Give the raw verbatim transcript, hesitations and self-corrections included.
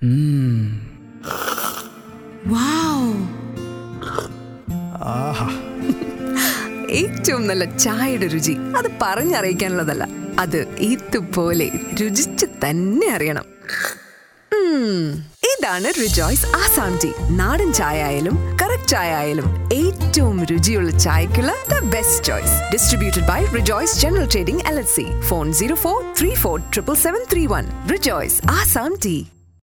ഏറ്റവും നല്ല ചായയുടെ രുചി അത് പറഞ്ഞറിയിക്കാനുള്ളതല്ല, അത് ഇതുപോലെ രുചിച്ച് തന്നെ അറിയണം. ഇതാണ് റിജോയ്സ് ആസാം ടീ. നാടൻ ചായ ആയാലും കറക്റ്റ് ചായ ആയാലും ഏറ്റവും രുചിയുള്ള ചായക്കുള്ള the best choice. Distributed by Rejoice general trading L L C. Phone zero four three four triple seven three one. Rejoice Assam tea.